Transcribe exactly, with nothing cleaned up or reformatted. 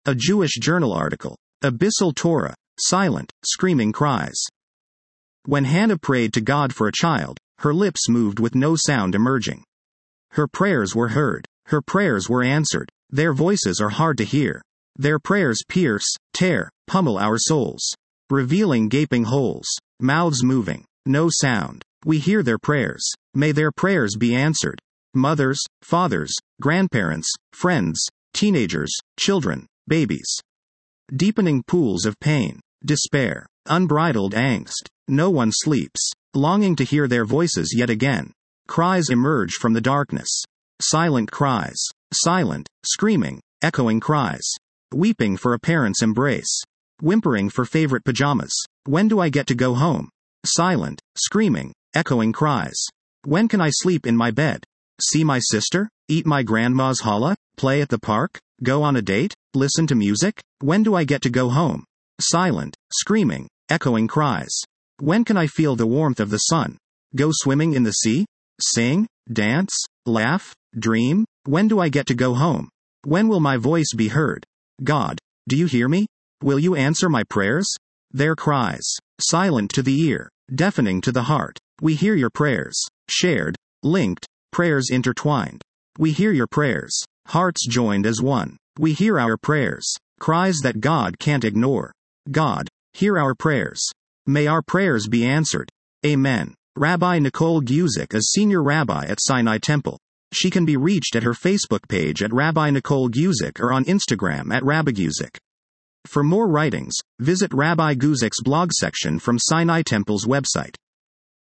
A Jewish journal article. Abyssal Torah. Silent, screaming cries. When Hannah prayed to God for a child, her lips moved with no sound emerging. Her prayers were heard. Her prayers were answered. Their voices are hard to hear. Their prayers pierce, tear, pummel our souls, revealing gaping holes, mouths moving, no sound. We hear their prayers. May their prayers be answered. Mothers, fathers, grandparents, friends, teenagers, children, babies. Deepening pools of pain, despair, unbridled angst. No one sleeps, longing to hear their voices yet again. Cries emerge from the darkness. Silent cries. Silent, screaming, echoing cries. Weeping for a parent's embrace. Whimpering for favorite pajamas. When do I get to go home? Silent, screaming, echoing cries. When can I sleep in my bed? See my sister? Eat my grandma's challah? Play at the park? Go on a date? Listen to music? When do I get to go home? Silent, screaming, echoing cries. When can I feel the warmth of the sun? Go swimming in the sea? Sing? Dance? Laugh? Dream? When do I get to go home? When will my voice be heard? God, do you hear me? Will you answer my prayers? Their cries. Silent to the ear, deafening to the heart. We hear your prayers. Shared, linked, prayers intertwined. We hear your prayers. Hearts joined as one. We hear our prayers. Cries that God can't ignore. God, hear our prayers. May our prayers be answered. Amen. Rabbi Nicole Guzik is Senior Rabbi at Sinai Temple. She can be reached at her Facebook page at Rabbi Nicole Guzik or on Instagram at Rabbi Guzik. For more writings, visit Rabbi Guzik's blog section from Sinai Temple's website.